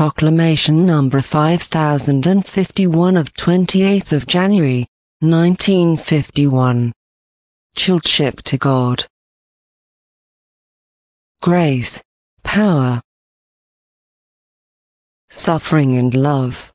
Proclamation number 5051 of 28th of January, 1951. Childship to God. Grace, power, suffering and love.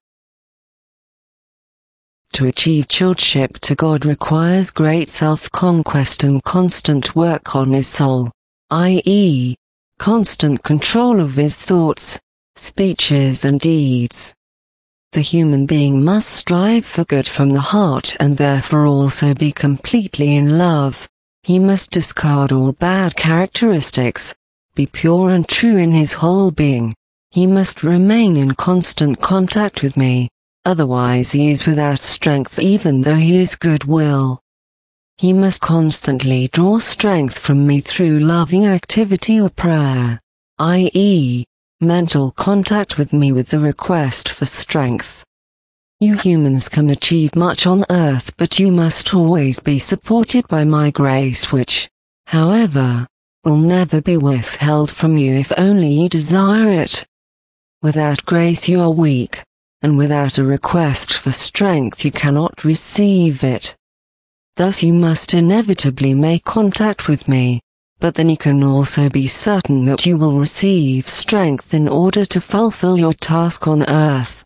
To achieve childship to God requires great self-conquest and constant work on his soul, i.e., constant control of his thoughts, speeches and deeds. The human being must strive for good from the heart and therefore also be completely in love. He must discard all bad characteristics, be pure and true in his whole being. He must remain in constant contact with me, otherwise he is without strength even though he is good-will. He must constantly draw strength from me through loving activity or prayer, i.e., mental contact with me with the request for strength. You humans can achieve much on earth, but you must always be supported by my grace which, however, will never be withheld from you if only you desire it. Without grace you are weak, and without a request for strength you cannot receive it. Thus you must inevitably make contact with me, but then you can also be certain that you will receive strength in order to fulfill your task on earth.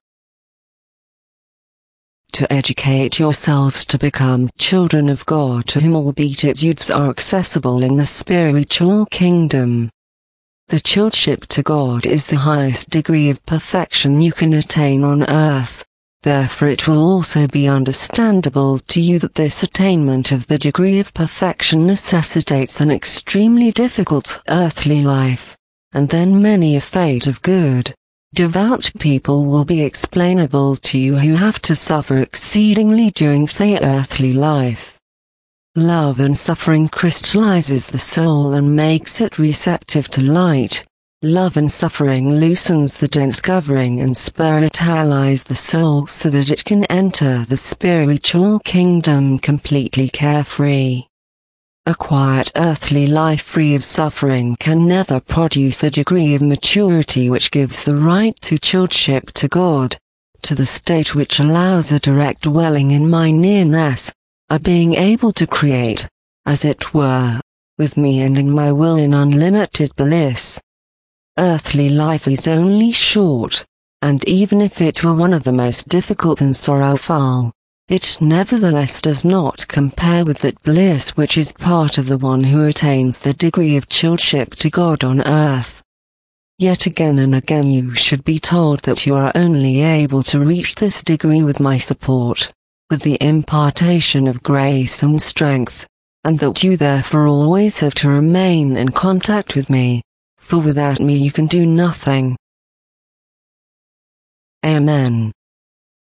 To educate yourselves to become children of God to whom all beatitudes are accessible in the spiritual kingdom. The childship to God is the highest degree of perfection you can attain on earth. Therefore it will also be understandable to you that this attainment of the degree of perfection necessitates an extremely difficult earthly life, and then many a fate of good, devout people will be explainable to you who have to suffer exceedingly during the earthly life. Love and suffering crystallizes the soul and makes it receptive to light. Love and suffering loosens the dense covering and spiritualize the soul so that it can enter the spiritual kingdom completely carefree. A quiet earthly life free of suffering can never produce the degree of maturity which gives the right to childship to God, to the state which allows a direct dwelling in my nearness, a being able to create, as it were, with me and in my will in unlimited bliss. Earthly life is only short, and even if it were one of the most difficult and sorrowful, it nevertheless does not compare with that bliss which is part of the one who attains the degree of childship to God on earth. Yet again and again you should be told that you are only able to reach this degree with my support, with the impartation of grace and strength, and that you therefore always have to remain in contact with me, for without me you can do nothing. Amen.